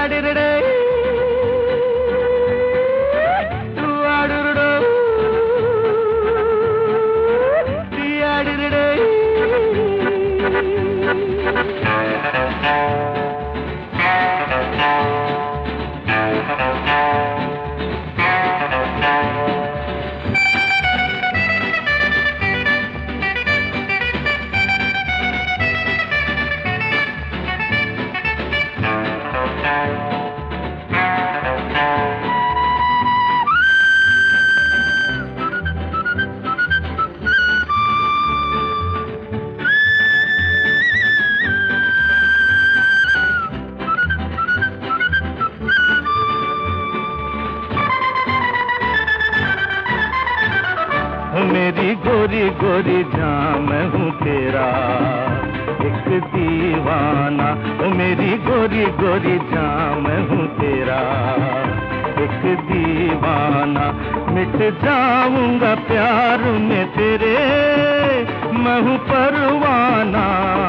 मेरी गोरी गोरी जान मैं हूँ तेरा एक दीवाना। ओ मेरी गोरी गोरी जान मैं हूँ तेरा एक दीवाना। मिट जाऊंगा प्यार में तेरे मैं हूँ परवाना।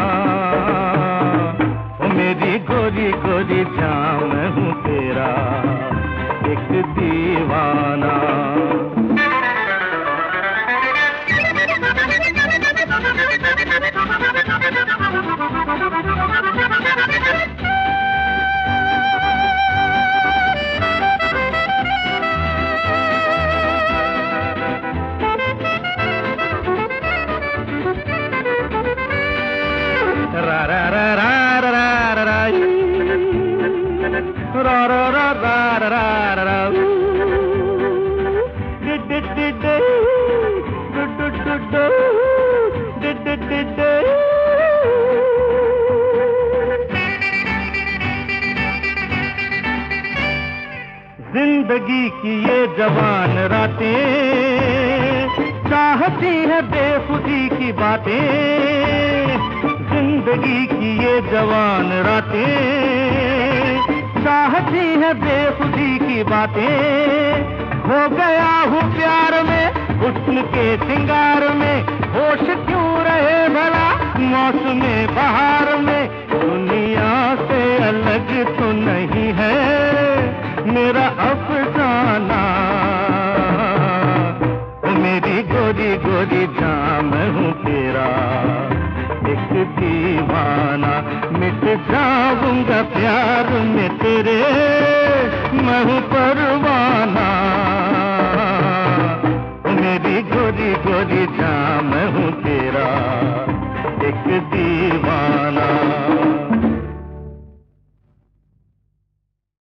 ओ मेरी गोरी गोरी जान मैं हूँ तेरा एक दीवाना। रा रा रा रा रा रा रा रा रा रा रा रा रा डि डि डि डि डु डु डु डु डि डि डि डि। जिंदगी की ये जवान रातें चाहती है बेखुदी की बातें। जिंदगी की ये जवान रातें चाहती है बेखुदी की बातें। हो गया हूँ प्यार में हुस्न के सिंगार में। होश क्यों रहे भला मौसमे बहार में। दुनिया से अलग तो नहीं है मेरा अफसाना। मेरी गोरी गोरी जान मैं हूँ तेरा एक दीवाना। मिट जाऊंगा प्यार में तेरे मैं हूँ परवाना। मेरी गोरी गोरी जान मैं हूँ तेरा एक दीवाना।